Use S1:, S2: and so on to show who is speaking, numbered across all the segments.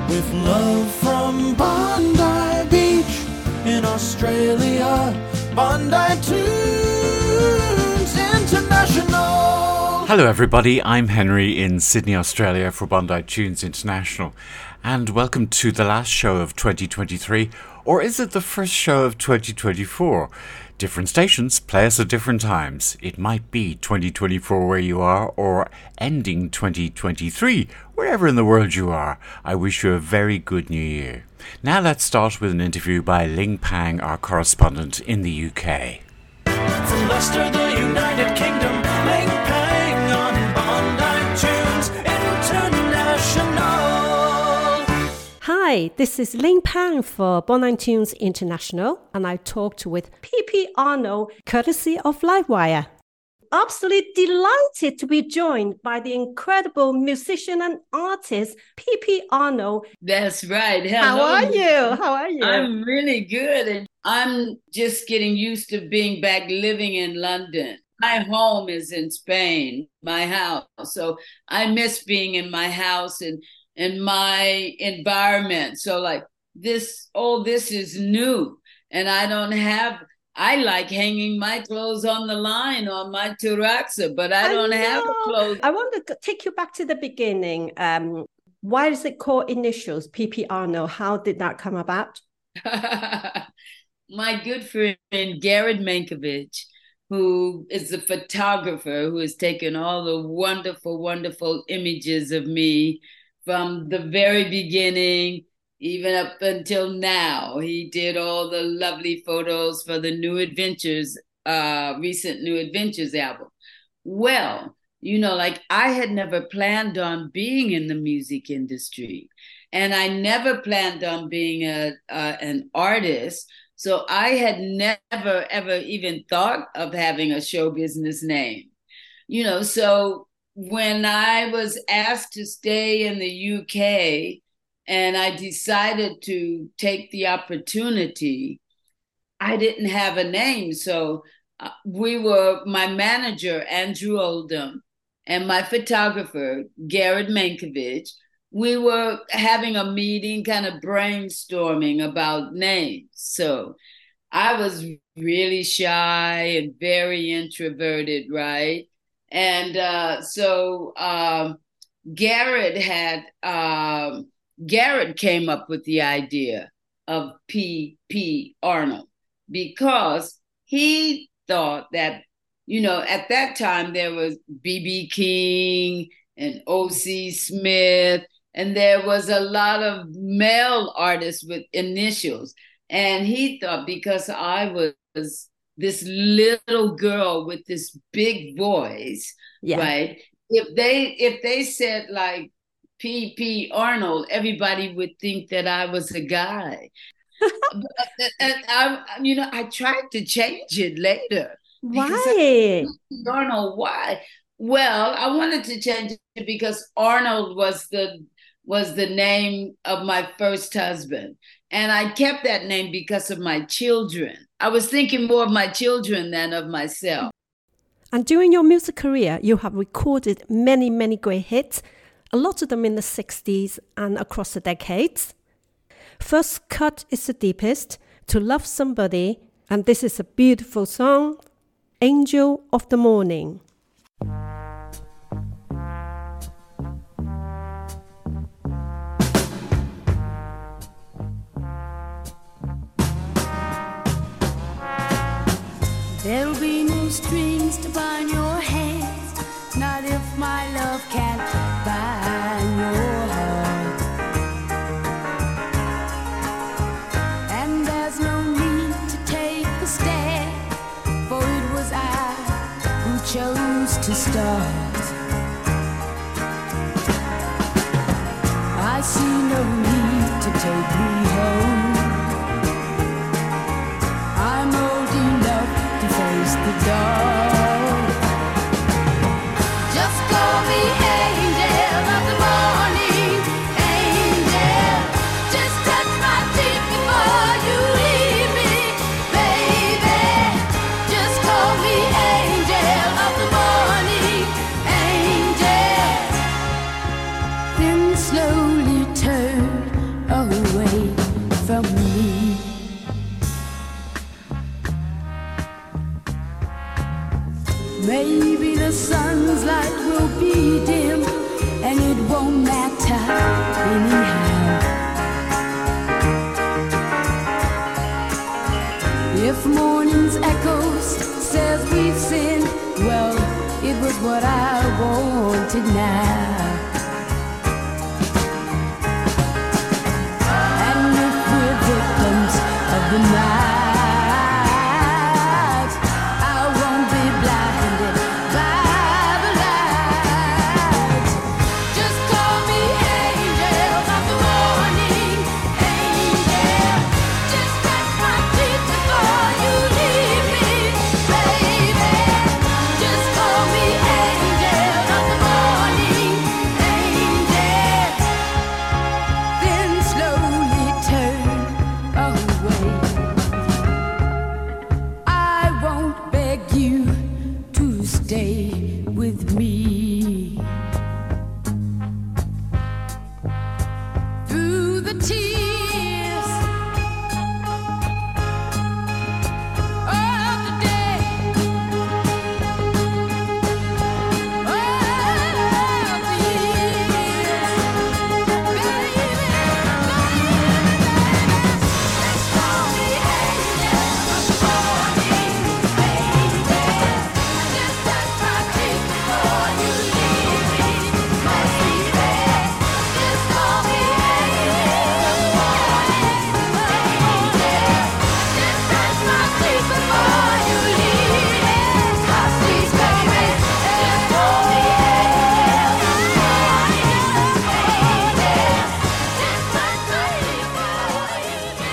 S1: With love from Bondi Beach in Australia, Bondi Tunes International.
S2: Hello everybody, I'm Henry in Sydney, Australia for Bondi Tunes International, and welcome to the last show of 2023, or is it the first show of 2024? Different stations play us at different times. It might be 2024 where you are, or ending 2023, wherever in the world you are. I wish you a very good new year. Now let's start with an interview by Ling Pang, our correspondent in the UK.
S1: From Leicester, the United Kingdom, Ling Pang on Bondi Tunes International.
S3: Hi, this is Ling Pang for Bondi Tunes International, and I talked with P.P. Arnold, courtesy of Livewire. Absolutely delighted to be joined by the incredible musician and artist, P.P. Arnold.
S4: That's right. Hello.
S3: How are you?
S4: I'm really good. And I'm just getting used to being back living in London. My home is in Spain, my house. So I miss being in my house and my environment. So like this is new. And I like hanging my clothes on the line on my terrazza, but I don't have clothes.
S3: I want to take you back to the beginning. Why is it called Initials, P.P. Arnold? How did that come about?
S4: My good friend, Garrett Mankiewicz, who is a photographer who has taken all the wonderful, wonderful images of me from the very beginning, even up until now. He did all the lovely photos for the New Adventures, recent New Adventures album. Well, like I had never planned on being in the music industry, and I never planned on being an artist. So I had never, ever even thought of having a show business name, so when I was asked to stay in the UK and I decided to take the opportunity, I didn't have a name. So my manager, Andrew Oldham, and my photographer, Garrett Mankiewicz, we were having a meeting, kind of brainstorming about names. So I was really shy and very introverted, right? And so Garrett came up with the idea of P.P. Arnold because he thought that, at that time there was B.B. King and O.C. Smith, and there was a lot of male artists with initials. And he thought because I was this little girl with this big voice, right? If they said like P.P. Arnold, everybody would think that I was a guy. And I tried to change it later.
S3: Why?
S4: Arnold, why? Well, I wanted to change it because Arnold was the name of my first husband. And I kept that name because of my children. I was thinking more of my children than of myself.
S3: And during your music career, you have recorded many, many great hits, a lot of them in the 60s and across the decades. First Cut is the Deepest, To Love Somebody, and this is a beautiful song, Angel of the Morning.
S5: There'll be no strings to bind your hands, not if my love can't bind your heart. And there's no need to take a stand, for it was I who chose to start. I see no need to take me home. I'm old enough to face the dark. Just call me angel of the morning, angel. Just touch my cheek before you leave me, baby. Just call me angel of the morning, angel. Then slowly turn anyhow. If morning's echoes says we've sinned, well, it was what I wanted now. And if we're victims of the night, I won't be blinded by the light. Just call me angel of the morning, angel. Just touch my cheek before you leave me, baby. Just call me angel of the morning, angel. Then slowly turn away. I won't beg you to stay with me. Through the tears of the day, of the years, baby, just call me angel of the morning, baby. Just touch my cheek before you leave me, baby. Just call me angel of the morning, baby. Just touch my cheek before you leave me, please, baby. Just call me angel of the morning, baby. Just touch my cheek before you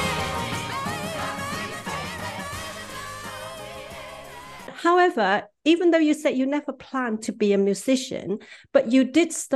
S3: However, even though you said you never planned to be a musician, but you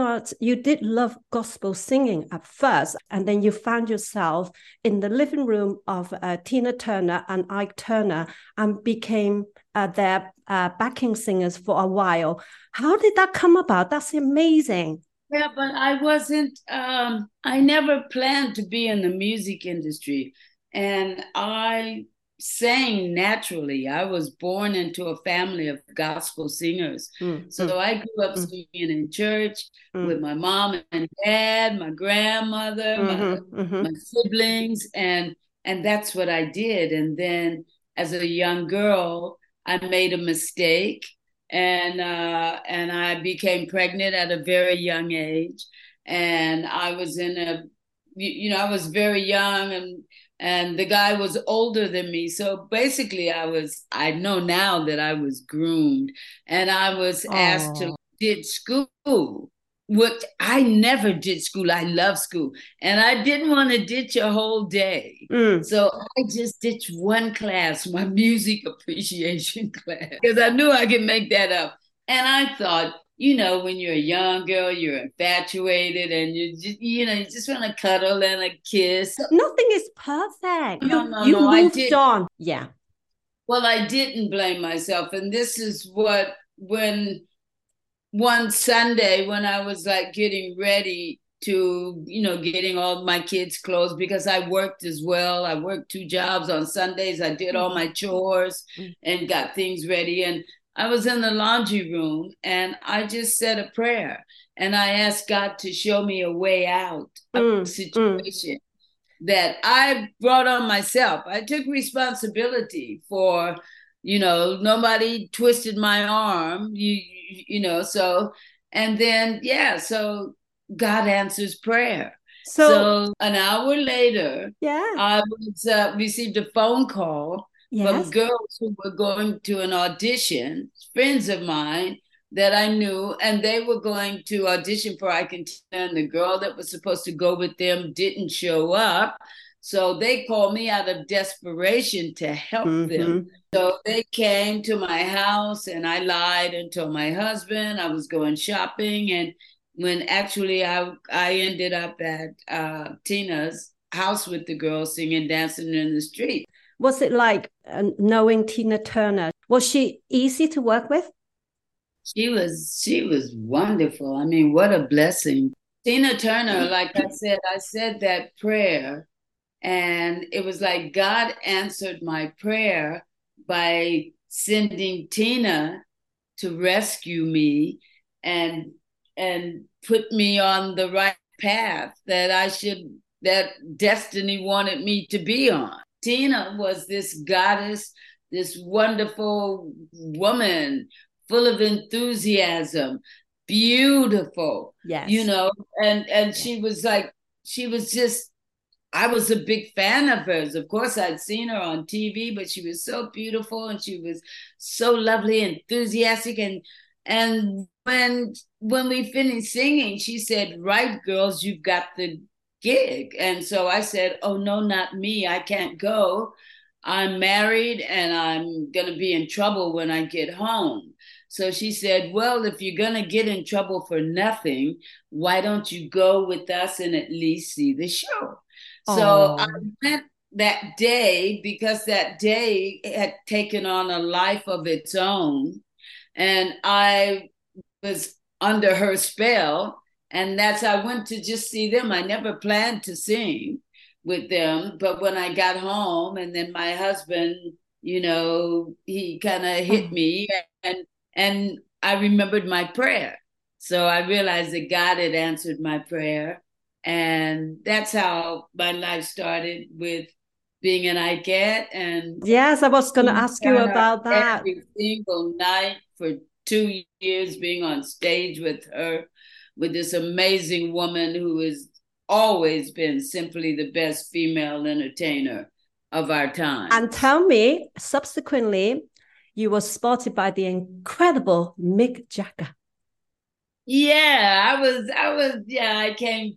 S3: did love gospel singing at first, and then you found yourself in the living room of Tina Turner and Ike Turner and became their backing singers for a while. How did that come about? That's amazing.
S4: Yeah, but I wasn't, I never planned to be in the music industry. And I sang naturally. I was born into a family of gospel singers. So I grew up singing in church with my mom and dad, my grandmother, my siblings, and that's what I did. And then as a young girl, I made a mistake, and I became pregnant at a very young age, and I was in a, I was very young, and the guy was older than me. So basically I know now that I was groomed, and I was asked to did school. What I never did school. I love school. And I didn't want to ditch a whole day. So I just ditched one class, my music appreciation class, because I knew I could make that up. And I thought, when you're a young girl, you're infatuated, and you just want to cuddle and a kiss.
S3: Nothing is perfect.
S4: No,
S3: You
S4: I
S3: moved
S4: did.
S3: on. Yeah.
S4: Well, I didn't blame myself. And this is when one Sunday, when I was like getting ready to, getting all my kids' clothes, because I worked as well. I worked 2 jobs on Sundays. I did all my chores and got things ready. And I was in the laundry room, and I just said a prayer, and I asked God to show me a way out of the situation that I brought on myself. I took responsibility for, nobody twisted my arm, so, and then, so God answers prayer. So an hour later, I received a phone call from girls who were going to an audition, friends of mine that I knew, and they were going to audition for I Can Tell, and the girl that was supposed to go with them didn't show up. So they called me out of desperation to help them. So they came to my house, and I lied and told my husband I was going shopping. And when actually I ended up at Tina's house with the girls, singing, dancing in the street.
S3: Was it like knowing Tina Turner? Was she easy to work with?
S4: She was wonderful. I mean, what a blessing. Tina Turner, like I said that prayer, and it was like God answered my prayer by sending Tina to rescue me and put me on the right path that destiny wanted me to be on. Tina was this goddess, this wonderful woman full of enthusiasm, beautiful,
S3: Yes.
S4: and she was just, I was a big fan of hers. Of course, I'd seen her on TV, but she was so beautiful and she was so lovely, enthusiastic. And when we finished singing, she said, "Right, girls, you've got the gig." And so I said, "Oh, no, not me. I can't go. I'm married and I'm going to be in trouble when I get home." So she said, "Well, if you're going to get in trouble for nothing, why don't you go with us and at least see the show?" So I went that day because that day had taken on a life of its own. And I was under her spell. And I went to just see them. I never planned to sing with them. But when I got home, and then my husband, he kind of hit me. And I remembered my prayer. So I realized that God had answered my prayer. And that's how my life started, with being an Ikette. And
S3: yes, I was going to ask you about that.
S4: Every single night for 2 years, being on stage with her, with this amazing woman who has always been simply the best female entertainer of our time.
S3: And tell me, subsequently, you were spotted by the incredible Mick Jagger.
S4: Yeah, I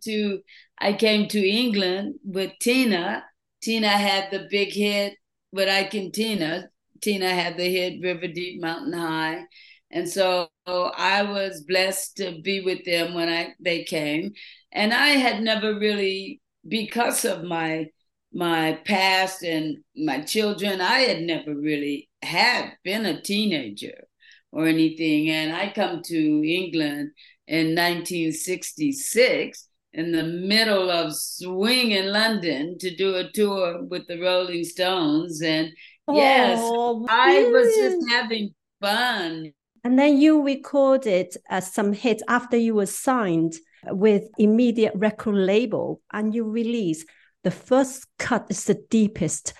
S4: came to England with Tina. Tina had the big hit with Ike and Tina. Tina had the hit River Deep Mountain High. And so I was blessed to be with them when they came. And I had never really, because of my past and my children, I had never really been a teenager or anything. And I come to England in 1966 in the middle of swing in London to do a tour with the Rolling Stones. And yes, I was just having fun.
S3: And then you recorded some hits after you were signed with Immediate record label, and you released The First Cut Is the Deepest.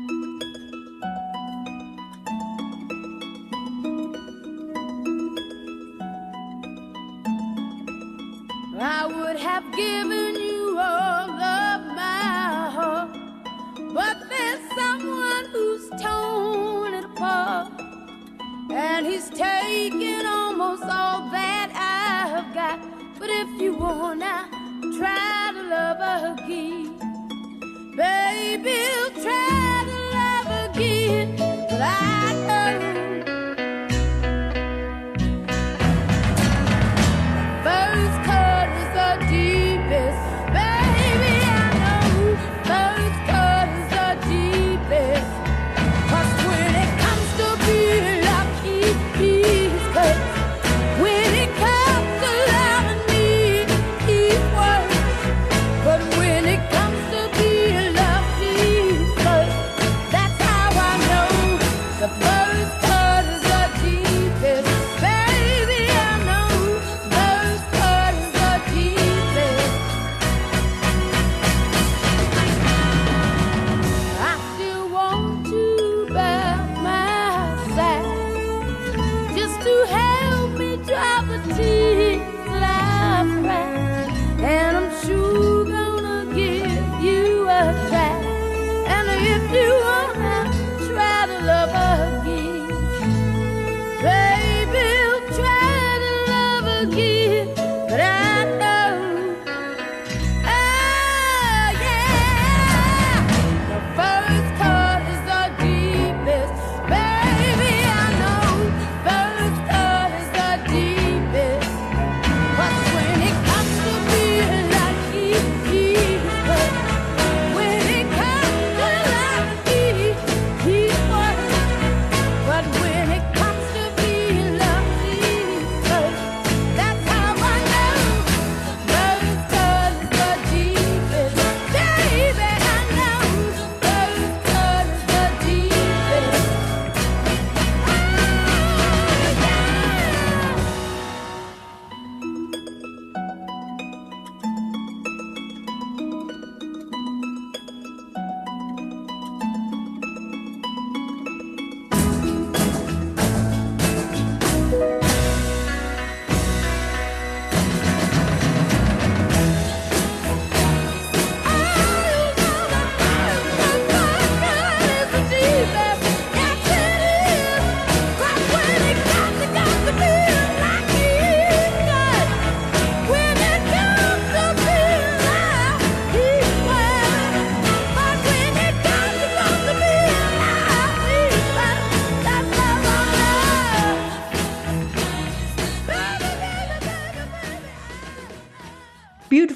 S5: I would have given you all of my heart, but there's someone who's torn it apart, and he's taken almost all that I've got. But if you wanna try to love again, baby, try to love again. But I know first cut is the deepest. Baby, I know first cut is the deepest. 'Cause when it comes to being lucky, he's cut. When it comes to loving me, he's worth. But when it comes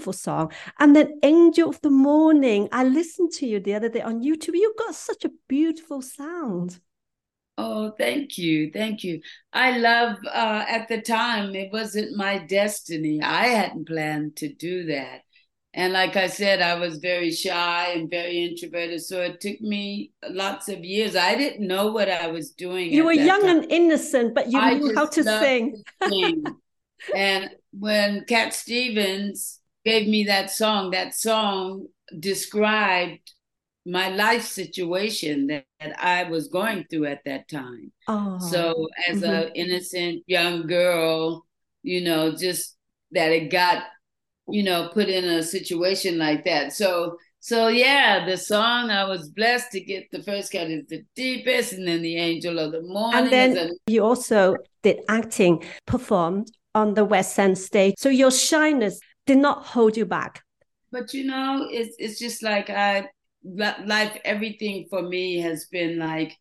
S3: beautiful song. And then Angel of the Morning. I listened to you the other day on YouTube. You've got such a beautiful sound.
S4: Oh, thank you. Thank you. I love, at the time, it wasn't my destiny. I hadn't planned to do that. And like I said, I was very shy and very introverted. So it took me lots of years. I didn't know what I was doing.
S3: You
S4: at
S3: were
S4: that
S3: young
S4: time.
S3: and innocent, but you
S4: I
S3: knew how
S4: just
S3: to
S4: loved
S3: sing.
S4: to sing. And when Cat Stevens gave me that song described my life situation that I was going through at that time.
S3: Oh,
S4: So as
S3: mhm.
S4: an innocent young girl, just that it got, put in a situation like that. So yeah, the song, I was blessed to get the first cut is the deepest, and then the Angel of the
S3: And
S4: Morning is
S3: then you also did acting, performed on the West End stage. So your shyness did not hold you back.
S4: But it's just like life, everything for me has been like,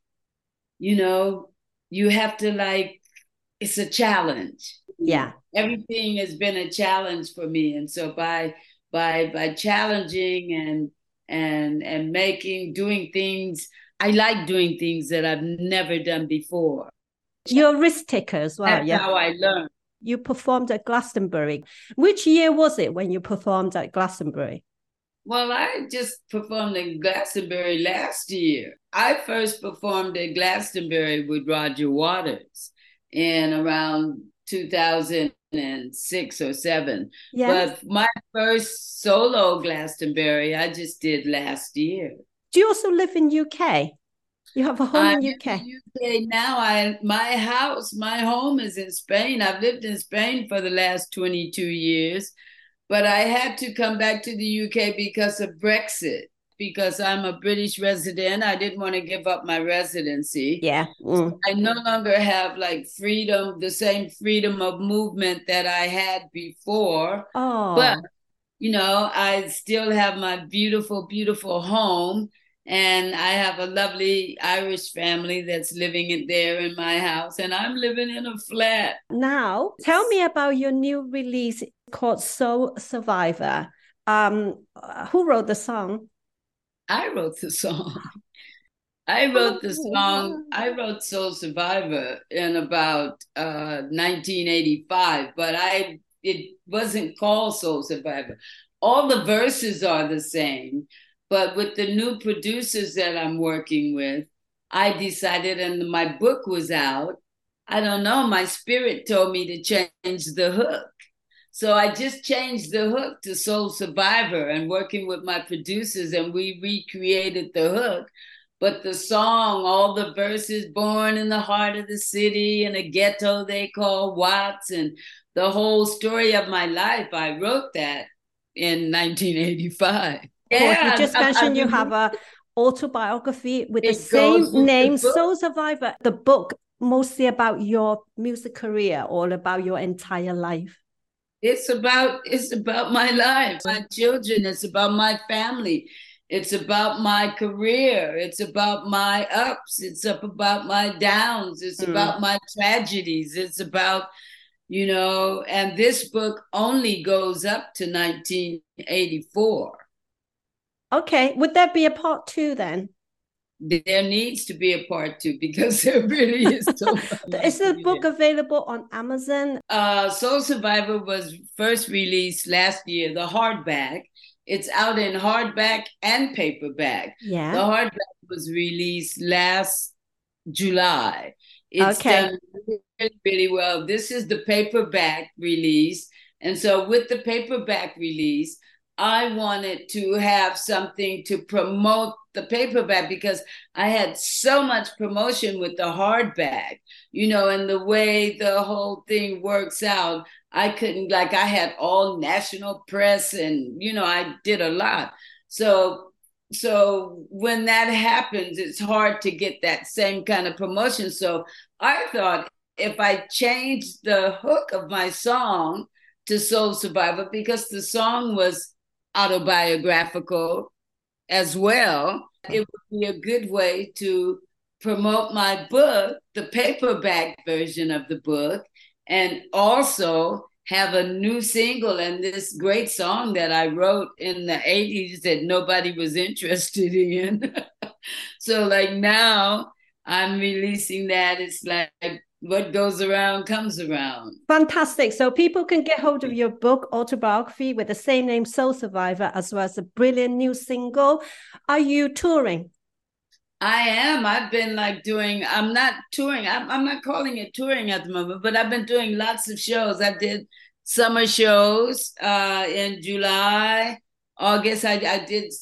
S4: you have to like, it's a challenge.
S3: Yeah.
S4: Everything has been a challenge for me. And so by challenging and doing things, I like doing things that I've never done before.
S3: You're a risk taker as well,
S4: That's
S3: yeah.
S4: how I learned.
S3: You performed at Glastonbury. Which year was it when you performed at Glastonbury?
S4: Well, I just performed in Glastonbury last year. I first performed at Glastonbury with Roger Waters in around 2006 or 7.
S3: Yes.
S4: But my first solo Glastonbury, I just did last year.
S3: Do you also live in UK? You have a home
S4: I'm
S3: in
S4: in
S3: UK?
S4: the UK now. My home is in Spain. I've lived in Spain for the last 22 years. But I had to come back to the UK because of Brexit, because I'm a British resident. I didn't want to give up my residency.
S3: Yeah. Mm.
S4: I no longer have like freedom, the same freedom of movement that I had before.
S3: Oh,
S4: But, I still have my beautiful, beautiful home. And I have a lovely Irish family that's living there in my house. And I'm living in a flat.
S3: now tell me about your new release called Soul Survivor. Who wrote the song?
S4: I wrote the song. I wrote Soul Survivor in about 1985, but it wasn't called Soul Survivor. All the verses are the same, but with the new producers that I'm working with, I decided, and my book was out, I don't know, my spirit told me to change the hook. So I just changed the hook to Soul Survivor and working with my producers, and we recreated the hook. But the song, all the verses, born in the heart of the city, in a ghetto they call Watts, and the whole story of my life, I wrote that in 1985.
S3: Of course, you just mentioned you
S4: mean,
S3: have a autobiography with the
S4: It goes
S3: same
S4: with the
S3: name,
S4: book.
S3: Soul Survivor. The book mostly about your music career or about your entire life.
S4: It's about my life, my children. It's about my family. It's about my career. It's about my ups. It's about my downs. It's about my tragedies. It's about, and this book only goes up to 1984.
S3: Okay, would there be a part 2 then?
S4: There needs to be a part 2 because there really is so much.
S3: Is the book available on Amazon?
S4: Soul Survivor was first released last year, the hardback. It's out in hardback and paperback.
S3: Yeah.
S4: The hardback was released last July. It's done really, really well. This is the paperback release. And so with the paperback release, I wanted to have something to promote the paperback because I had so much promotion with the hardback, and the way the whole thing works out. I couldn't, like, I had all national press and, I did a lot. So when that happens, it's hard to get that same kind of promotion. So I thought if I changed the hook of my song to Soul Survivor, because the song was autobiographical as well, it would be a good way to promote my book, the paperback version of the book. And also, have a new single and this great song that I wrote in the 80s that nobody was interested in. So like now I'm releasing that. It's like what goes around comes around.
S3: Fantastic. So people can get hold of your book, autobiography, with the same name, Soul Survivor, as well as a brilliant new single. Are you touring?
S4: I am. I've been like doing, I'm not touring. I'm not calling it touring at the moment, but I've been doing lots of shows. I did summer shows in July, August. I did,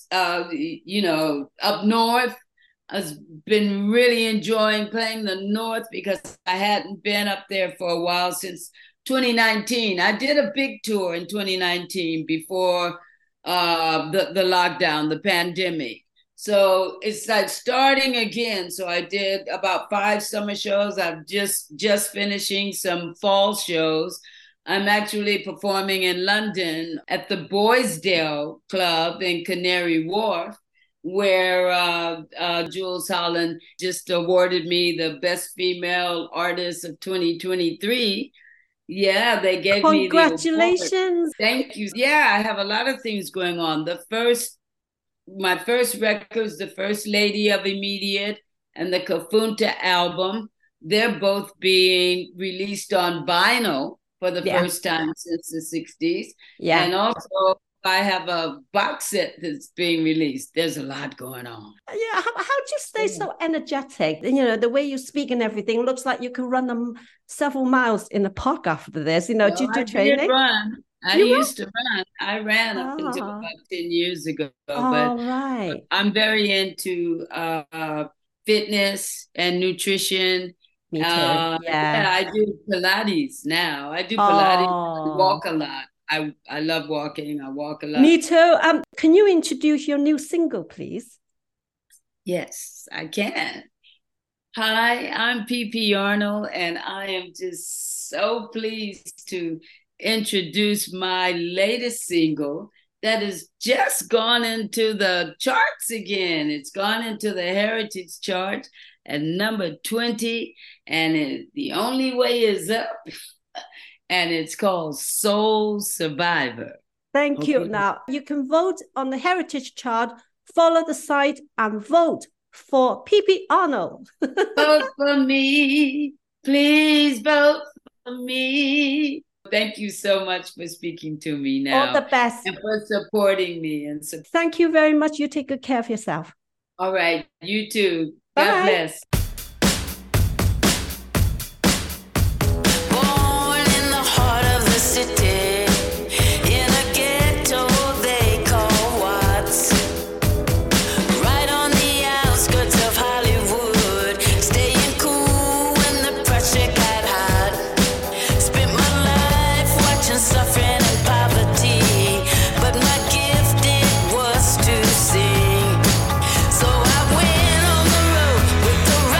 S4: up north. I've been really enjoying playing the North because I hadn't been up there for a while since 2019. I did a big tour in 2019 before the lockdown, the pandemic. So it's like starting again. So I did about 5 summer shows. I'm just finishing some fall shows. I'm actually performing in London at the Boysdale Club in Canary Wharf, where Jules Holland just awarded me the Best Female Artist of 2023. Yeah, they gave me the award.
S3: Congratulations.
S4: Thank you. Yeah, I have a lot of things going on. My first records, The First Lady of Immediate and the Kafunta album, they're both being released on vinyl for the first time since the 60s.
S3: Yeah.
S4: And also I have a box set that's being released. There's a lot going on.
S3: Yeah, how do you stay so energetic? You know, the way you speak and everything looks like you can run them several miles in the park after this. You know, do you do training?
S4: Did run. I used to run. I ran up until about 10 years ago. But
S3: right.
S4: I'm very into fitness and nutrition.
S3: Me too.
S4: I do Pilates now. I do Pilates. I walk a lot. I love walking. I walk a lot.
S3: Me too. Can you introduce your new single, please?
S4: Yes, I can. Hi, I'm PP Arnold, and I am just so pleased to introduce my latest single that has just gone into the charts again. It's gone into the Heritage chart at number 20, and The Only Way Is Up. And it's called Soul Survivor.
S3: Thank you. Now, you can vote on the Heritage chart, follow the site, and vote for PP Arnold.
S4: Vote for me. Please vote for me. Thank you so much for speaking to me now.
S3: All the best.
S4: And for supporting me.
S3: Thank you very much. You take good care of yourself.
S4: All right. You too.
S3: Bye.
S4: God bless.
S5: So I went on the road with the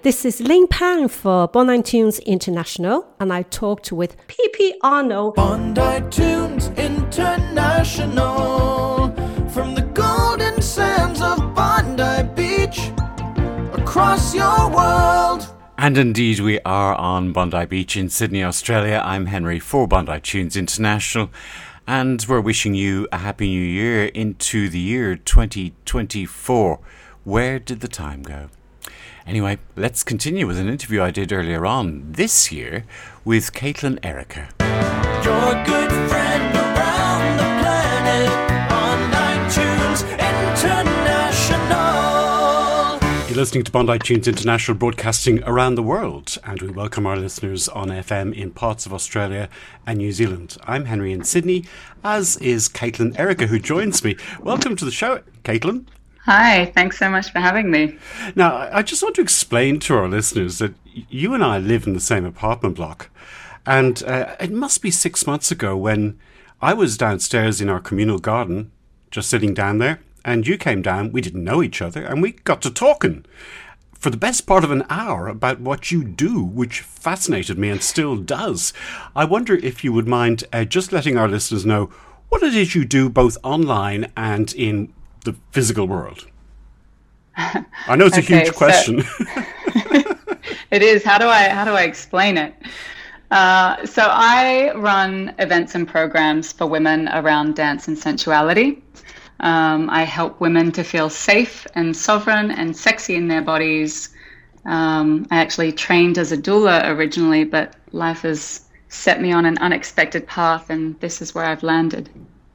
S3: This is Ling Pang for Bondi Tunes International, and I talked with P.P. Arnold.
S1: Bondi Tunes International, from the golden sands of Bondi Beach, across your world.
S2: And indeed, we are on Bondi Beach in Sydney, Australia. I'm Henry for Bondi Tunes International, and we're wishing you a happy new year into the year 2024. Where did the time go? Anyway, let's continue with an interview I did earlier on this year with Caitlin Erica.
S1: Your good friend around the planet, Bondi Tunes International.
S2: You're listening to Bondi Tunes International, broadcasting around the world, and we welcome our listeners on FM in parts of Australia and New Zealand. I'm Henry in Sydney, as is Caitlin Erica, who joins me. Welcome to the show, Caitlin.
S6: Hi, thanks so much for having me.
S2: Now, I just want to explain to our listeners that you and I live in the same apartment block, and it must be 6 months ago when I was downstairs in our communal garden, just sitting down there, and you came down. We didn't know each other, and we got to talking for the best part of an hour about what you do, which fascinated me and still does. I wonder if you would mind just letting our listeners know what it is you do both online and in the physical world. I know it's a huge question.
S6: It is. How do I explain it? So I run events and programs for women around dance and sensuality. I help women to feel safe and sovereign and sexy in their bodies. I actually trained as a doula originally, but life has set me on an unexpected path, and this is where I've landed.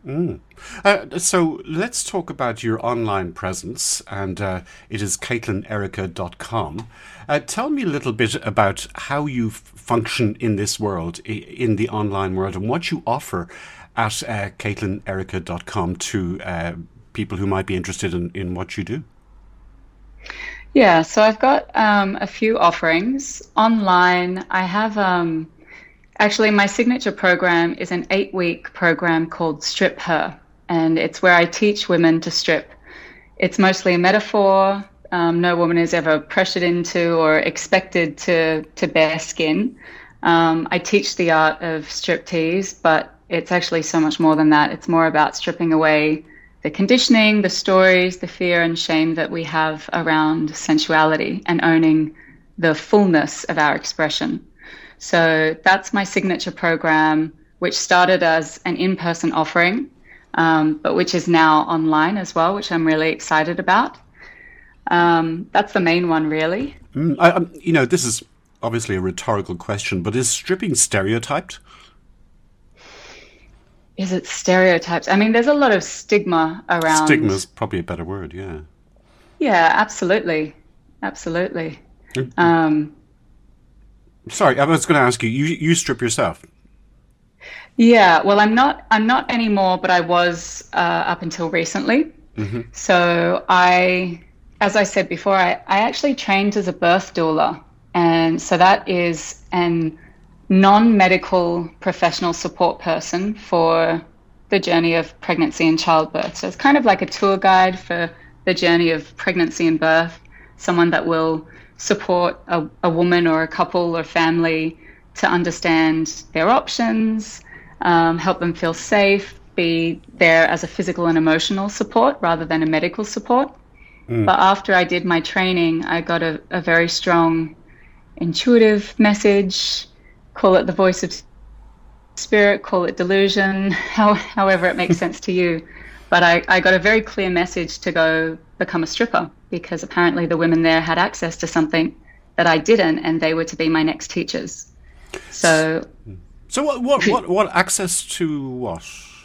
S2: So let's talk about your online presence, and it is CaitlinErica.com. Tell me a little bit about how you function in this world, in the online world, and what you offer at CaitlinErica.com to people who might be interested in what you do.
S6: Yeah, so I've got a few offerings. Online, I have... Actually, my signature program is an 8-week program called Strip Her, and it's where I teach women to strip. It's mostly a metaphor. No woman is ever pressured into or expected to bare skin. I teach the art of striptease, but it's actually so much more than that. It's more about stripping away the conditioning, the stories, the fear and shame that we have around sensuality and owning the fullness of our expression. So that's my signature program, which started as an in-person offering, but which is now online as well, which I'm really excited about. That's the main one, really.
S2: This is obviously a rhetorical question, but is stripping stereotyped?
S6: Is it stereotypes? I mean, there's a lot of stigma around.
S2: Stigma is probably a better word, yeah.
S6: Yeah, absolutely. Absolutely.
S2: Sorry, I was going to ask you. You strip yourself?
S6: Yeah, well, I'm not anymore, but I was up until recently. Mm-hmm. So as I said before, I actually trained as a birth doula, and so that is an non-medical professional support person for the journey of pregnancy and childbirth. So it's kind of like a tour guide for the journey of pregnancy and birth, someone that will support a woman or a couple or family to understand their options, help them feel safe, be there as a physical and emotional support rather than a medical support. But after I did my training, I got a very strong intuitive message, call it the voice of spirit, call it delusion, however it makes sense to you. But I got a very clear message to go become a stripper, because apparently the women there had access to something that I didn't, and they were to be my next teachers. So what access to what?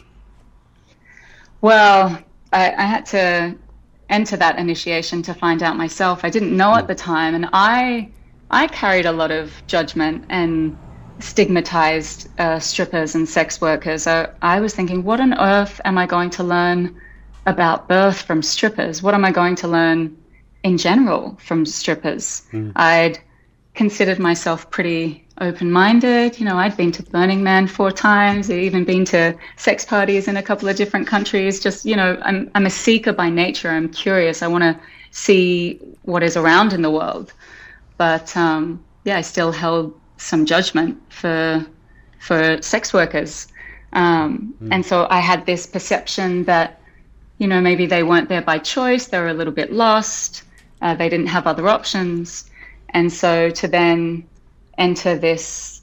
S6: Well, I had to enter that initiation to find out myself. I didn't know at the time, and I carried a lot of judgment and stigmatized strippers and sex workers. I was thinking, what on earth am I going to learn about birth from strippers? What am I going to learn in general from strippers? I'd considered myself pretty open-minded. You know, I'd been to Burning Man 4 times. I'd even been to sex parties in a couple of different countries. Just, you know, I'm a seeker by nature. I'm curious. I want to see what is around in the world. But yeah, I still held some judgment for sex workers. And so I had this perception that, you know, maybe they weren't there by choice, they were a little bit lost, they didn't have other options. And so to then enter this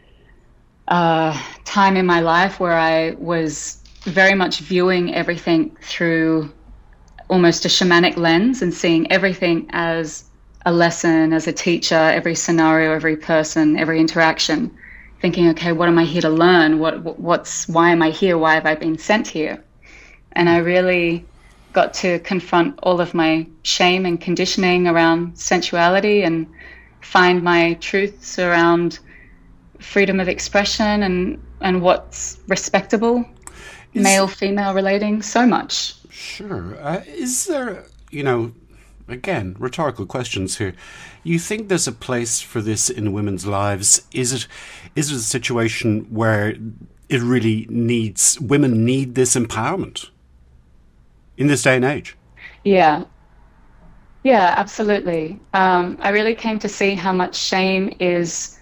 S6: time in my life where I was very much viewing everything through almost a shamanic lens and seeing everything as a lesson, as a teacher, every scenario, every person, every interaction, thinking, okay, what am I here to learn? Why am I here? Why have I been sent here? And I really got to confront all of my shame and conditioning around sensuality and find my truths around freedom of expression and what's respectable, male, female relating, so much.
S7: Sure. Is there, you know, again, rhetorical questions here. You think there's a place for this in women's lives? Is it a situation where it really needs, women need this empowerment in this day and age?
S6: Yeah. Yeah, absolutely. I really came to see how much shame is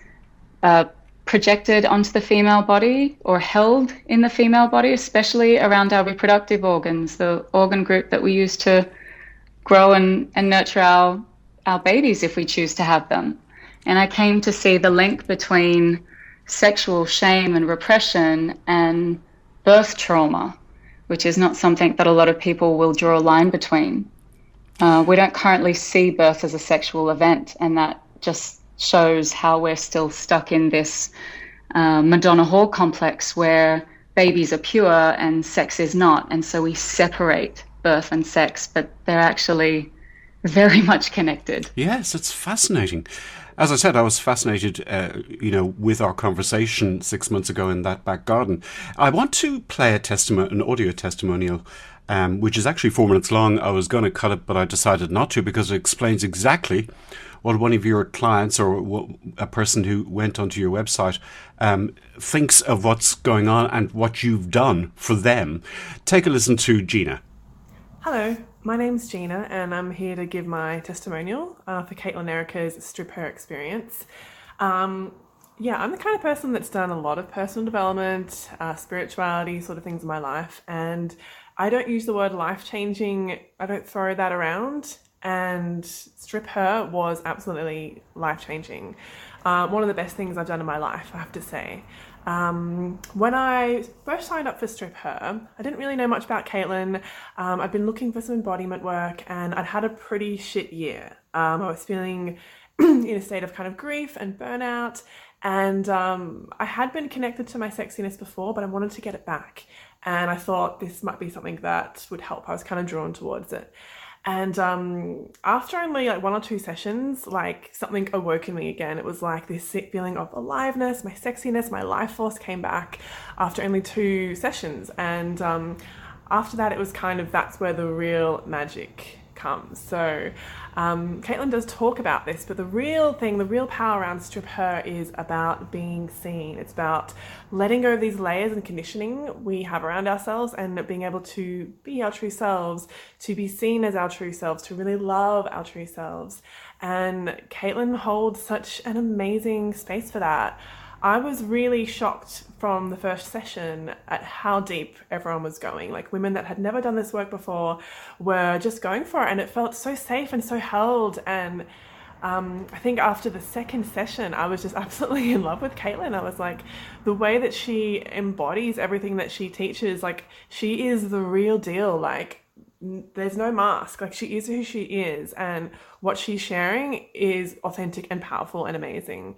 S6: projected onto the female body or held in the female body, especially around our reproductive organs, the organ group that we use to grow and nurture our babies if we choose to have them. And I came to see the link between sexual shame and repression and birth trauma, which is not something that a lot of people will draw a line between. We don't currently see birth as a sexual event, and that just shows how we're still stuck in this Madonna Hall complex where babies are pure and sex is not. And so we separate birth and sex, but they're actually very much connected.
S7: Yes, it's fascinating. As I said, I was fascinated, with our conversation 6 months ago in that back garden. I want to play an audio testimonial, which is actually 4 minutes long. I was going to cut it, but I decided not to because it explains exactly what one of your clients or a person who went onto your website thinks of what's going on and what you've done for them. Take a listen to Gina.
S8: Hello, my name's Gina and I'm here to give my testimonial for Caitlin Erica's Strip Her experience. I'm the kind of person that's done a lot of personal development, spirituality sort of things in my life, and I don't use the word life-changing, I don't throw that around, and Strip Her was absolutely life-changing. One of the best things I've done in my life, I have to say. When I first signed up for Strip Her, I didn't really know much about Caitlin. I'd been looking for some embodiment work and I'd had a pretty shit year. I was feeling in a state of kind of grief and burnout, and I had been connected to my sexiness before, but I wanted to get it back. And I thought this might be something that would help. I was kind of drawn towards it. And after only like 1 or 2 sessions, like something awoke in me again. It was like this feeling of aliveness, my sexiness, my life force came back after only 2 sessions. And after that, it was kind of, that's where the real magic comes. So Caitlin does talk about this, but the real power around Strip Her is about being seen. It's about letting go of these layers and conditioning we have around ourselves and being able to be our true selves, to be seen as our true selves, to really love our true selves. And Caitlin holds such an amazing space for that. I was really shocked from the first session at how deep everyone was going. Like women that had never done this work before were just going for it, and it felt so safe and so held. And I think after the second session, I was just absolutely in love with Caitlin. I was like, the way that she embodies everything that she teaches, like she is the real deal. Like there's no mask. Like she is who she is, and what she's sharing is authentic and powerful and amazing.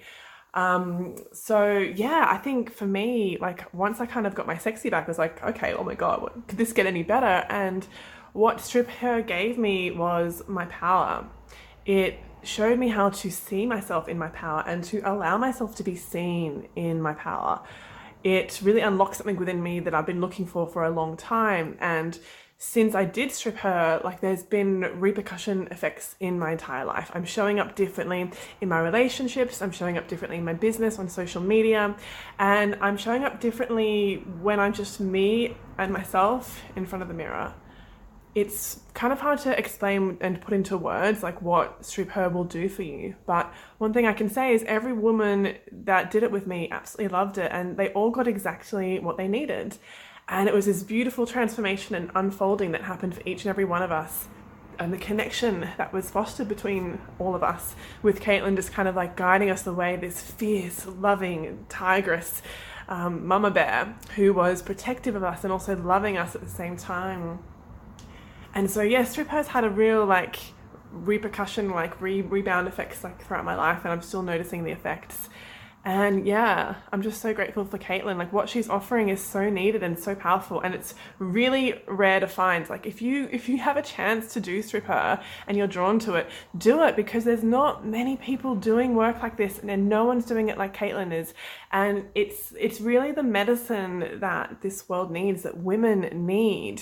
S8: I think for me, like once I kind of got my sexy back, I was like, okay, oh my God, could this get any better? And what Strip Her gave me was my power. It showed me how to see myself in my power and to allow myself to be seen in my power. It really unlocked something within me that I've been looking for a long time. And since I did Strip Her, like there's been repercussion effects in my entire life. I'm showing up differently in my relationships. I'm showing up differently in my business, on social media, and I'm showing up differently when I'm just me and myself in front of the mirror. it's kind of hard to explain and put into words like what Strip Her will do for you. But one thing I can say is every woman that did it with me absolutely loved it, and they all got exactly what they needed. And it was this beautiful transformation and unfolding that happened for each and every one of us. And the connection that was fostered between all of us, with Caitlin just kind of like guiding us the way, this fierce, loving tigress, mama bear, who was protective of us and also loving us at the same time. And so, yeah, Strip Her's had a real like repercussion, like rebound effects like throughout my life, and I'm still noticing the effects. And yeah, I'm just so grateful for Caitlin. Like what she's offering is so needed and so powerful, and it's really rare to find. Like if you have a chance to do Strip Her and you're drawn to it, do it, because there's not many people doing work like this, and no one's doing it like Caitlin is. And it's really the medicine that this world needs, that women need.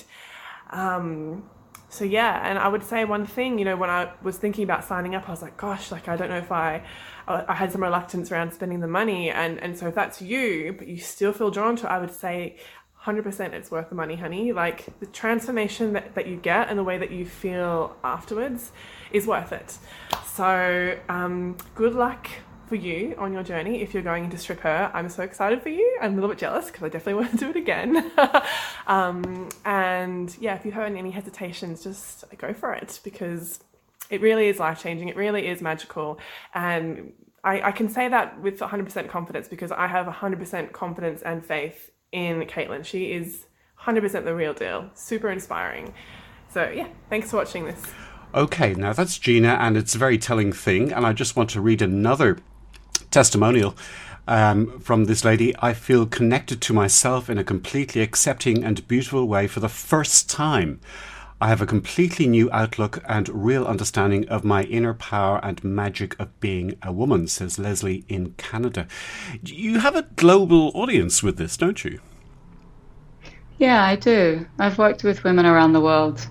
S8: So yeah, and I would say one thing, you know, when I was thinking about signing up, I was like, gosh, like I don't know if I had some reluctance around spending the money, and so if that's you, but you still feel drawn to it, I would say 100% it's worth the money, honey. Like the transformation that you get and the way that you feel afterwards is worth it. So good luck for you on your journey if you're going into Strip Her. I'm so excited for you. I'm a little bit jealous because I definitely want to do it again. And yeah, if you have any hesitations, just go for it, because it really is life-changing. It really is magical. And I can say that with 100% confidence, because I have 100% confidence and faith in Caitlin. She is 100% the real deal. Super inspiring. So yeah, thanks for watching this.
S7: Okay, now that's Gina, and it's a very telling thing. And I just want to read another testimonial from this lady. I feel connected to myself in a completely accepting and beautiful way for the first time. I have a completely new outlook and real understanding of my inner power and magic of being a woman, says Leslie in Canada. You have a global audience with this, don't you?
S6: Yeah, I do. I've worked with women around the world.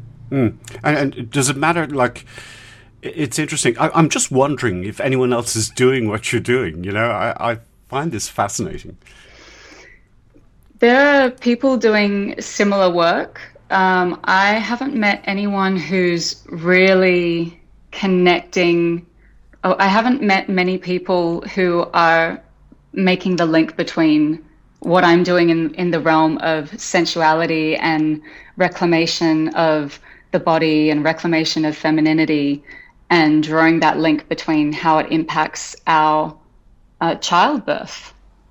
S7: And does it matter, like, it's interesting. I'm just wondering if anyone else is doing what you're doing. You know, I find this fascinating.
S6: There are people doing similar work. I haven't met anyone who's really connecting. I haven't met many people who are making the link between what I'm doing in the realm of sensuality and reclamation of the body and reclamation of femininity, and drawing that link between how it impacts our childbirth.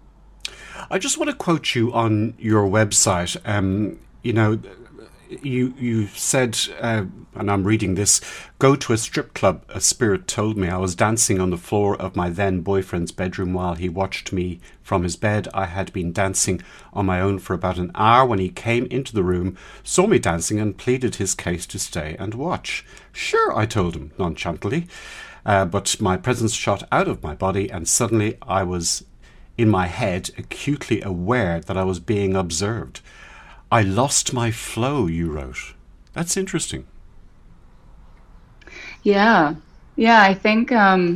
S7: I just want to quote you on your website. You know, you said, and I'm reading this, go to a strip club, a spirit told me. I was dancing on the floor of my then boyfriend's bedroom while he watched me from his bed. I had been dancing on my own for about an hour when he came into the room, saw me dancing and pleaded his case to stay and watch. Sure, I told him nonchalantly, but my presence shot out of my body, and suddenly I was in my head acutely aware that I was being observed. I lost my flow, you wrote. That's interesting. Yeah,
S6: I think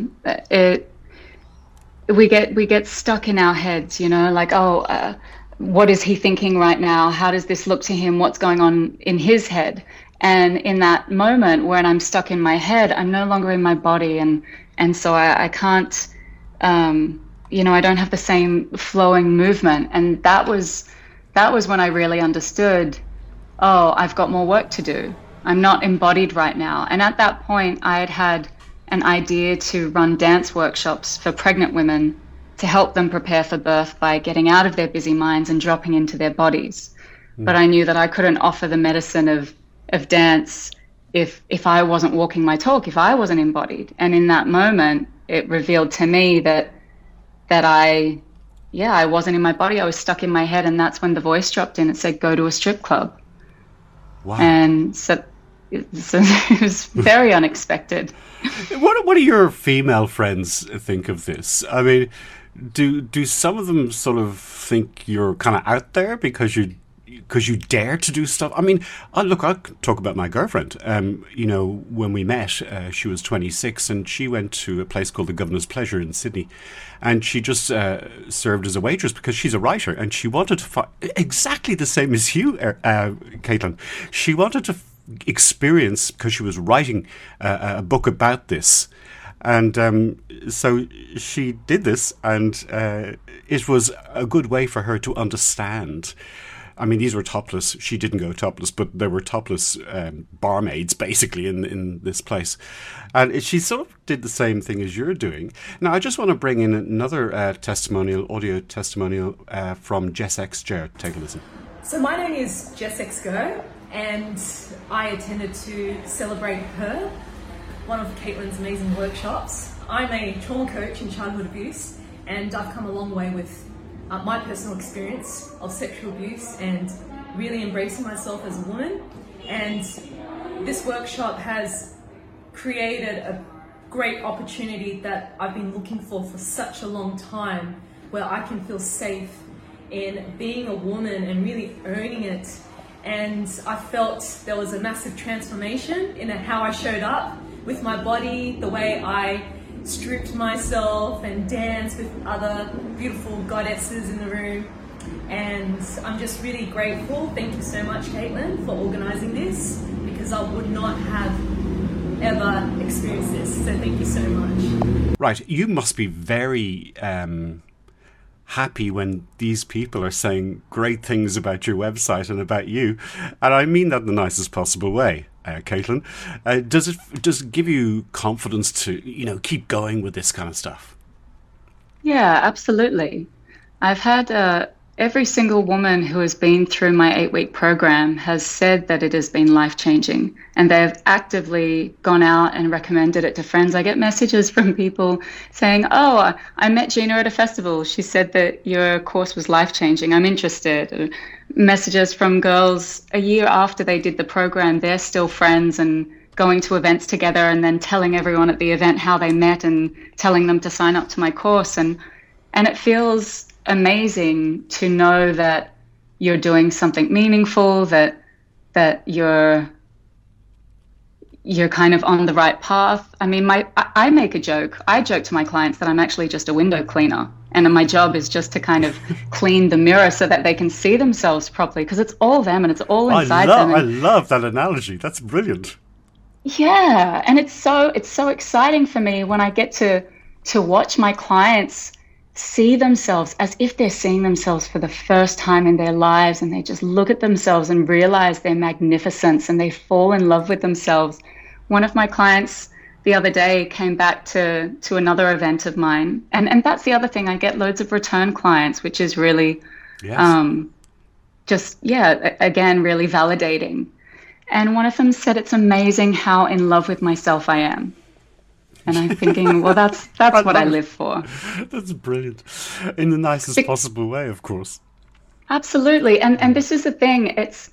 S6: we get stuck in our heads, you know, like, what is he thinking right now? How does this look to him? What's going on in his head? And in that moment when I'm stuck in my head, I'm no longer in my body, and so I can't, you know, I don't have the same flowing movement. And that was when I really understood, I've got more work to do. I'm not embodied right now. And at that point, I had an idea to run dance workshops for pregnant women to help them prepare for birth by getting out of their busy minds and dropping into their bodies. But I knew that I couldn't offer the medicine of dance if I wasn't walking my talk, if I wasn't embodied. And in that moment, it revealed to me that I wasn't in my body. I was stuck in my head, and that's when the voice dropped in. It said, go to a strip club. Wow. And so it was very unexpected.
S7: What do your female friends think of this? I mean, do some of them sort of think you're kind of out there because you dare to do stuff? I mean, look, I'll talk about my girlfriend. You know, when we met, she was 26 and she went to a place called the Governor's Pleasure in Sydney, and she just served as a waitress because she's a writer, and she wanted to exactly the same as you, Caitlin. She wanted to experience because she was writing a book about this. And so she did this, and it was a good way for her to understand. I mean, these were topless. She didn't go topless, but there were topless barmaids, basically, in this place. And she sort of did the same thing as you're doing. Now, I just want to bring in another audio testimonial from Jess Exger. Take a listen.
S9: So my name is Jess Exger, and I attended to celebrate her, one of Caitlin's amazing workshops. I'm a trauma coach in childhood abuse, and I've come a long way with my personal experience of sexual abuse and really embracing myself as a woman. And this workshop has created a great opportunity that I've been looking for such a long time, where I can feel safe in being a woman and really owning it. And I felt there was a massive transformation in how I showed up with my body, the way I stripped myself and danced with other beautiful goddesses in the room. And I'm just really grateful. Thank you so much, Caitlin, for organising this, because I would not have ever experienced this. So thank you so much.
S7: Right, you must be very happy when these people are saying great things about your website and about you, and I mean that in the nicest possible way. Caitlin, does it give you confidence to keep going with this kind of stuff?
S6: Yeah, absolutely. I've had every single woman who has been through my 8-week program has said that it has been life-changing, and they've actively gone out and recommended it to friends. I get messages from people saying, "Oh, I met Gina at a festival. She said that your course was life-changing. I'm interested." Messages from girls a year after they did the program, they're still friends and going to events together, and then telling everyone at the event how they met and telling them to sign up to my course. And it feels amazing to know that you're doing something meaningful, that you're kind of on the right path. I mean, I make a joke. I joke to my clients that I'm actually just a window cleaner, and my job is just to kind of clean the mirror so that they can see themselves properly, because it's all them and it's all inside them.
S7: I love that analogy. That's brilliant.
S6: Yeah, and it's so exciting for me when I get to watch my clients see themselves as if they're seeing themselves for the first time in their lives, and they just look at themselves and realize their magnificence, and they fall in love with themselves. One of my clients the other day came back to another event of mine, and that's the other thing. I get loads of return clients, which is really again, really validating. And one of them said, "It's amazing how in love with myself I am." And I'm thinking, well, that's what I live for.
S7: That's brilliant. In the nicest possible way, of course.
S6: Absolutely. And this is the thing.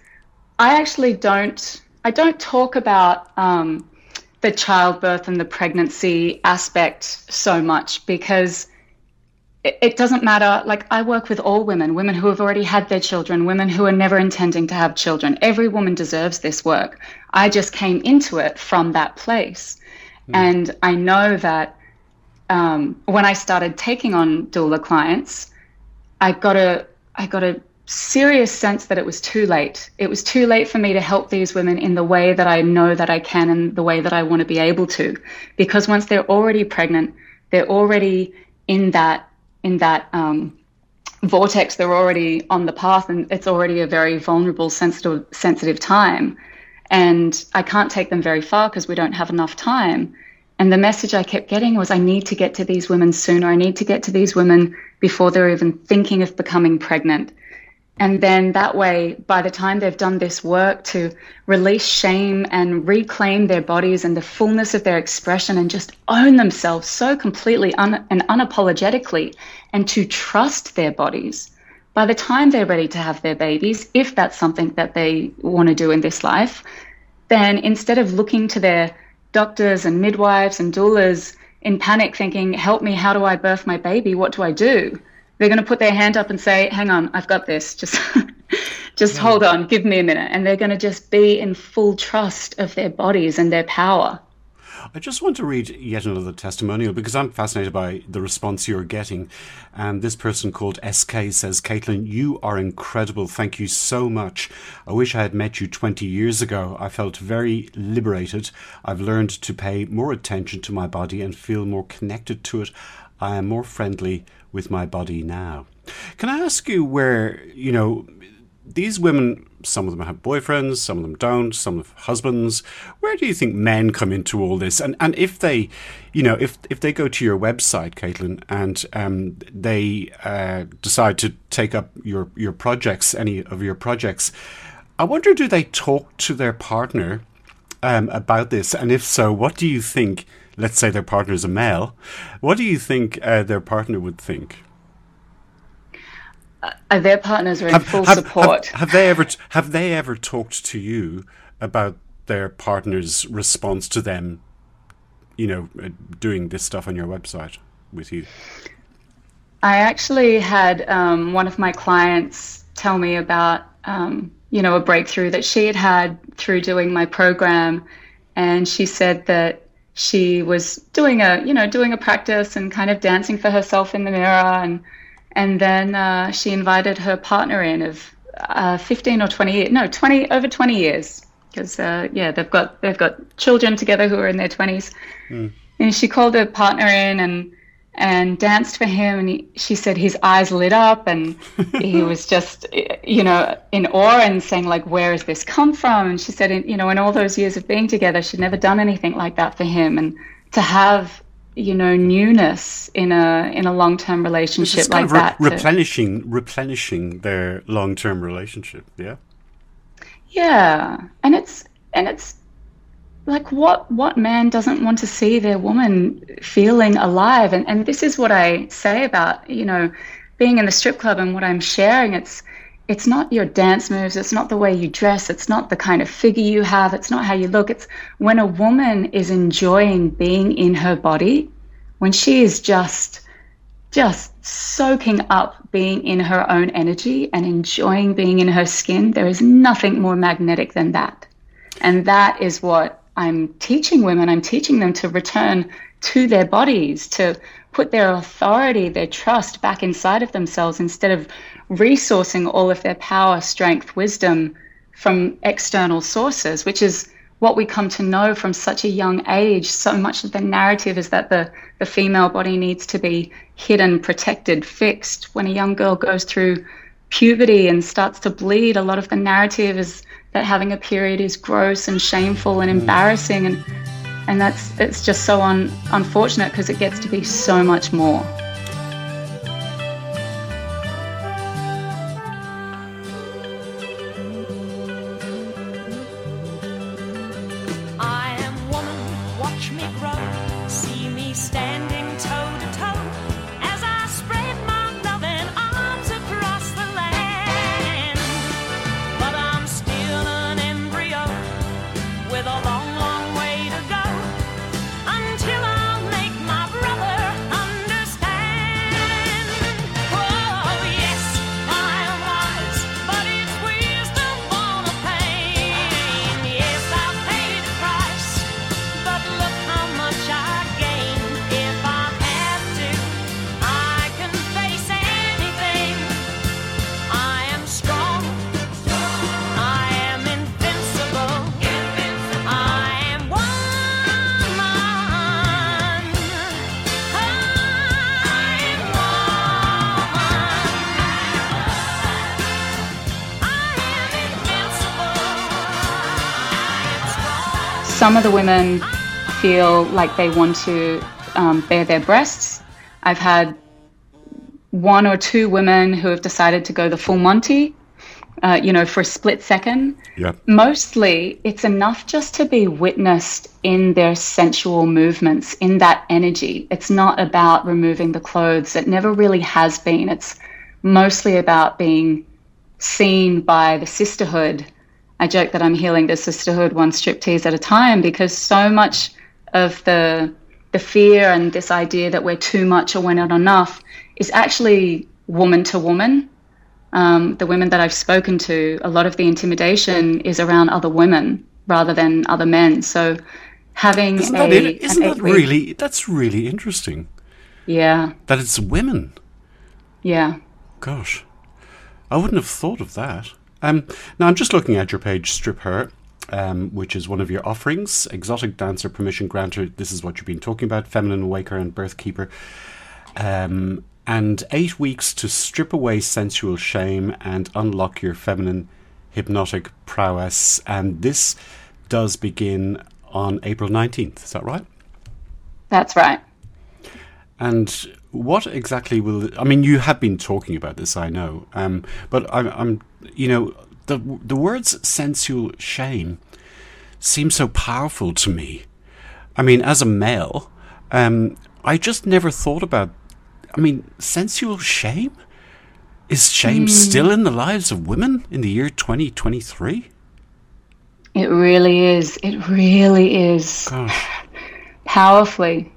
S6: I don't talk about the childbirth and the pregnancy aspect so much, because it doesn't matter. Like, I work with all women who have already had their children, women who are never intending to have children. Every woman deserves this work. I just came into it from that place. And I know that when I started taking on doula clients, I got a serious sense that it was too late. It was too late for me to help these women in the way that I know that I can and the way that I want to be able to. Because once they're already pregnant, they're already in that vortex, they're already on the path, and it's already a very vulnerable, sensitive time. And I can't take them very far because we don't have enough time. And the message I kept getting was, I need to get to these women sooner. I need to get to these women before they're even thinking of becoming pregnant. And then that way, by the time they've done this work to release shame and reclaim their bodies and the fullness of their expression and just own themselves so completely and unapologetically, and to trust their bodies, by the time they're ready to have their babies, if that's something that they want to do in this life, then instead of looking to their doctors and midwives and doulas in panic thinking, "Help me, how do I birth my baby? What do I do?" They're going to put their hand up and say, "Hang on, I've got this. Just hold on, give me a minute." And they're going to just be in full trust of their bodies and their power.
S7: I just want to read yet another testimonial because I'm fascinated by the response you're getting. And this person called SK says, Caitlin, you are incredible. Thank you so much. I wish I had met you 20 years ago. I felt very liberated. I've learned to pay more attention to my body and feel more connected to it. I am more friendly with my body now. Can I ask you where, these women, some of them have boyfriends, some of them don't, some have husbands. Where do you think men come into all this? And if they, if they go to your website, Caitlin, and they decide to take up your projects, any of your projects, I wonder, do they talk to their partner about this? And if so, what do you think? Let's say their partner is a male. What do you think their partner would think?
S6: Their partners are in full support.
S7: Have they ever talked to you about their partner's response to them, doing this stuff on your website with you?
S6: I actually had one of my clients tell me about, a breakthrough that she had had through doing my program, and she said that she was doing a practice and kind of dancing for herself in the mirror, and then she invited her partner in of 15 or 20 years, over 20 years, because they've got children together who are in their 20s. And she called her partner in and danced for him, and she said his eyes lit up, and he was just in awe and saying, like, where has this come from? And she said, in all those years of being together, she'd never done anything like that for him, and to have newness in a long-term relationship like that,
S7: replenishing their long-term relationship.
S6: Yeah, and it's like, what man doesn't want to see their woman feeling alive? And this is what I say about being in the strip club, and what I'm sharing. It's not your dance moves, it's not the way you dress, it's not the kind of figure you have, it's not how you look. It's when a woman is enjoying being in her body, when she is just soaking up being in her own energy and enjoying being in her skin, there is nothing more magnetic than that. And that is what I'm teaching women. I'm teaching them to return to their bodies, to put their authority, their trust back inside of themselves, instead of resourcing all of their power, strength, wisdom from external sources, which is what we come to know from such a young age. So much of the narrative is that the female body needs to be hidden, protected, fixed. When a young girl goes through puberty and starts to bleed, a lot of the narrative is that having a period is gross and shameful and embarrassing, and it's just so unfortunate, because it gets to be so much more.
S5: I am woman, watch me grow, see me standing toe to toe as I spread my loving arms across the land. But I'm still an embryo with a long, long way to go until I'll make my brother understand. Oh yes, I am wise, but it's wisdom born of pain. Yes, I've paid the price, but look how much I gain. If I have to, I can face anything. I am strong, I am invincible, I am woman.
S6: Some of the women feel like they want to bare their breasts. I've had one or two women who have decided to go the full Monty, for a split second.
S7: Yep.
S6: Mostly, it's enough just to be witnessed in their sensual movements, in that energy. It's not about removing the clothes. It never really has been. It's mostly about being seen by the sisterhood. I joke that I'm healing the sisterhood one striptease at a time, because so much of the fear and this idea that we're too much or we're not enough is actually woman to woman. The women that I've spoken to, a lot of the intimidation is around other women rather than other men. So having
S7: Isn't
S6: a
S7: that it? Isn't
S6: an
S7: that
S6: 8-week
S7: really? That's really interesting.
S6: Yeah,
S7: That it's women.
S6: yeah.
S7: Gosh, I wouldn't have thought of that. Now I'm just looking at your page, Strip Her, which is one of your offerings. Exotic dancer, permission granter. This is what you've been talking about. Feminine waker and birth keeper. And 8 weeks to strip away sensual shame and unlock your feminine hypnotic prowess. And this does begin on April 19th. Is that right?
S6: That's right.
S7: And what exactly will... I mean, you have been talking about this, I know. But I'm you know, the words sensual shame seem so powerful to me. I mean, as a male, I just never thought about... I mean, sensual shame? Is shame still in the lives of women in the year 2023?
S6: It really is. It really is.
S7: Gosh.
S6: Powerfully.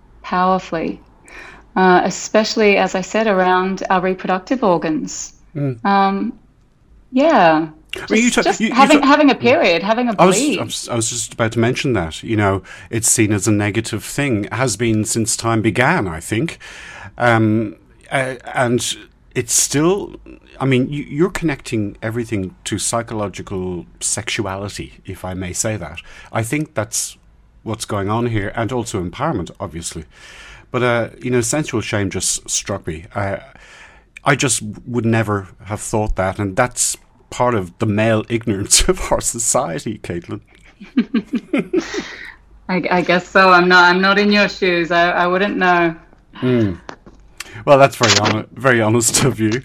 S6: Especially, as I said, around our reproductive organs. Yeah. Just having a period, having a bleed.
S7: I was just about to mention that. You know, it's seen as a negative thing. It has been since time began, I think. And it's still... I mean, you're connecting everything to psychological sexuality, if I may say that. I think that's what's going on here, and also empowerment, obviously. But, you know, sensual shame just struck me. I just would never have thought that, and that's part of the male ignorance of our society, Caitlin.
S6: I guess so. I'm not in your shoes. I wouldn't know.
S7: Well, that's very honest of you.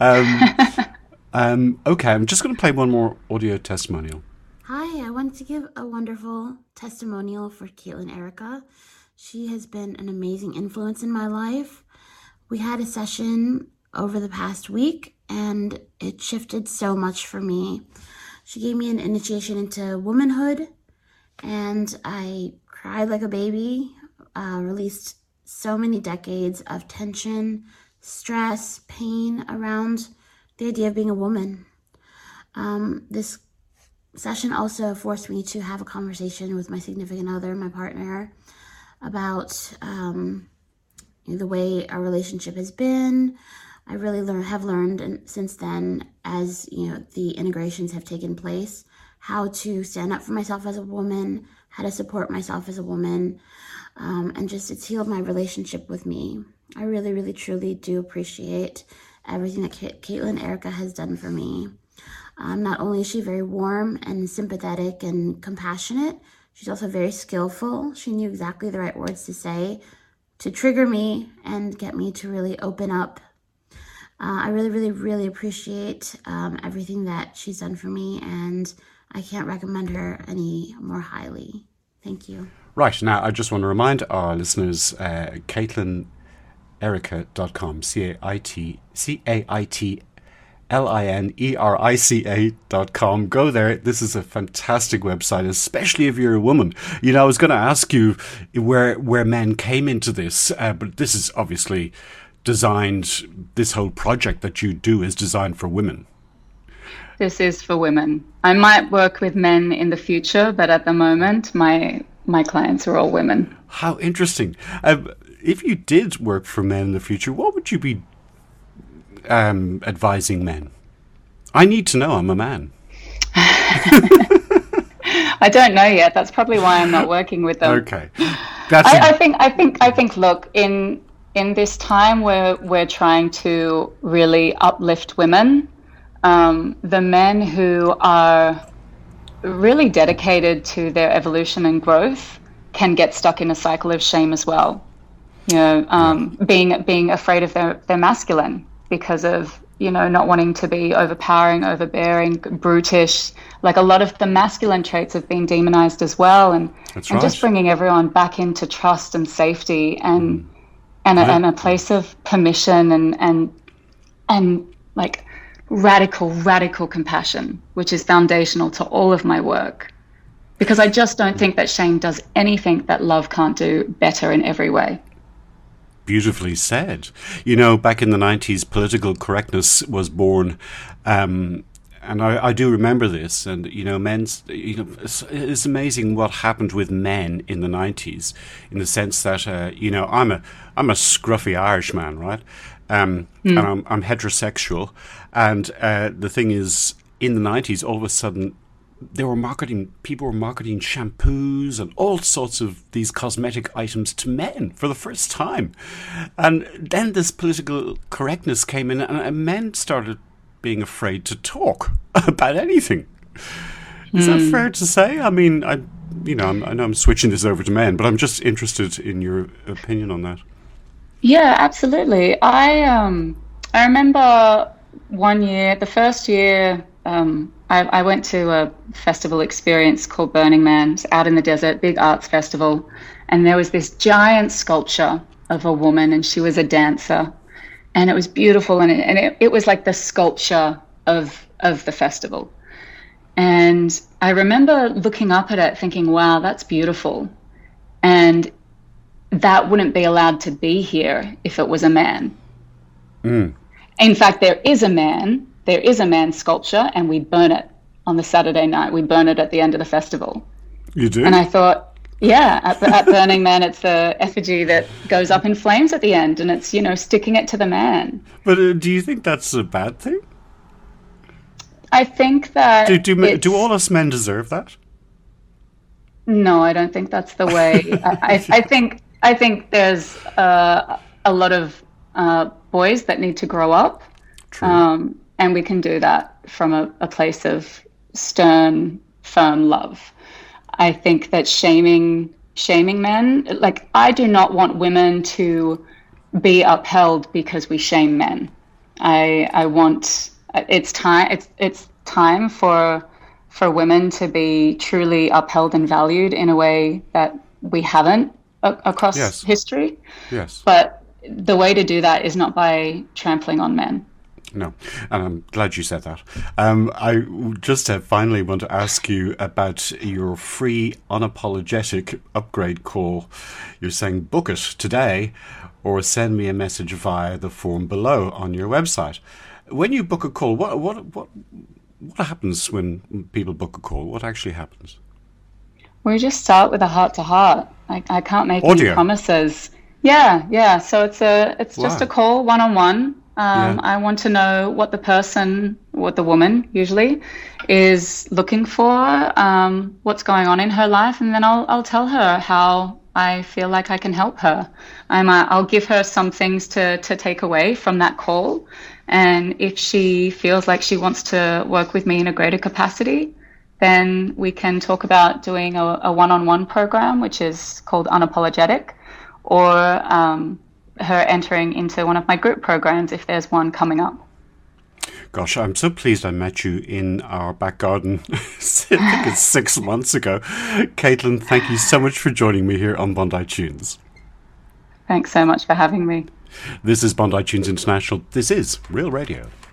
S7: Okay, I'm just going to play one more audio testimonial.
S10: Hi, I wanted to give a wonderful testimonial for Caitlin Erica. She has been an amazing influence in my life. We had a session over the past week, and it shifted so much for me. She gave me an initiation into womanhood, and I cried like a baby, released so many decades of tension, stress, pain around the idea of being a woman. This session also forced me to have a conversation with my significant other, my partner, about the way our relationship has been. I really have learned since then, as you know, the integrations have taken place, how to stand up for myself as a woman, how to support myself as a woman, and just it's healed my relationship with me. I really, really, truly do appreciate everything that Caitlin Erica has done for me. Not only is she very warm and sympathetic and compassionate, she's also very skillful. She knew exactly the right words to say to trigger me and get me to really open up. I really, really, really appreciate everything that she's done for me, and I can't recommend her any more highly. Thank you.
S7: Right, now I just want to remind our listeners, CaitlinErica.com, CaitlinErica.com. Go there. This is a fantastic website, especially if you're a woman. You know, I was going to ask you where men came into this, but this is obviously designed, this whole project that you do is designed for women.
S6: This is for women. I might work with men in the future, but at the moment, my clients are all women.
S7: How interesting. If you did work for men in the future, what would you be advising men? I need to know. I'm a man.
S6: I don't know yet. That's probably why I'm not working with them.
S7: Okay.
S6: I think. Look, in this time where we're trying to really uplift women, the men who are really dedicated to their evolution and growth can get stuck in a cycle of shame as well. You know, being afraid of their masculine because of, you know, not wanting to be overpowering, overbearing, brutish. Like a lot of the masculine traits have been demonized as well, and just bringing everyone back into trust and safety and a place of permission and like radical compassion, which is foundational to all of my work. Because I just don't think that shame does anything that love can't do better in every way.
S7: Beautifully said. You know, back in the 90s, political correctness was born, and And I do remember this, and it's amazing what happened with men in the 90s, in the sense that I'm a scruffy Irishman, right? And I'm heterosexual, and the thing is, in the 90s, all of a sudden, people were marketing shampoos and all sorts of these cosmetic items to men for the first time, and then this political correctness came in, and men started being afraid to talk about anything. Is that fair to say? I mean, I know I'm switching this over to men, but I'm just interested in your opinion on that.
S6: Yeah, absolutely. I remember one year, the first year, I went to a festival experience called Burning Man. It's out in the desert, big arts festival, and there was this giant sculpture of a woman, and she was a dancer. And it was beautiful, and it was like the sculpture of the festival. And I remember looking up at it thinking, wow, that's beautiful. And that wouldn't be allowed to be here if it was a man. In fact, there is a man sculpture, and we burn it on the Saturday night. We burn it at the end of the festival.
S7: You do?
S6: And I thought, yeah, at Burning Man, it's the effigy that goes up in flames at the end, and it's, sticking it to the man.
S7: But do you think that's a bad thing?
S6: I think that...
S7: Do all us men deserve that?
S6: No, I don't think that's the way. I think there's a lot of boys that need to grow up.
S7: True.
S6: And we can do that from a place of stern, firm love. I think that shaming men, like, I do not want women to be upheld because we shame men. I want, it's time for women to be truly upheld and valued in a way that we haven't across history.
S7: Yes.
S6: But the way to do that is not by trampling on men.
S7: No, and I'm glad you said that. I just finally want to ask you about your free, unapologetic upgrade call. You're saying book it today or send me a message via the form below on your website. When you book a call, what happens when people book a call? What actually happens?
S6: We just start with a heart-to-heart. I can't make
S7: Audio.
S6: any promises. Yeah. So it's just a call, one-on-one. I want to know what the woman usually is looking for, what's going on in her life, and then I'll tell her how I feel like I can help her. I'll give her some things to take away from that call, and if she feels like she wants to work with me in a greater capacity, then we can talk about doing a one-on-one program, which is called Unapologetic, or her entering into one of my group programs if there's one coming up.
S7: Gosh, I'm so pleased I met you in our back garden. I think it's 6 months ago. Caitlin, thank you so much for joining me here on Bondi Tunes.
S6: Thanks so much for having me.
S7: This is Bondi Tunes International. This is Real Radio.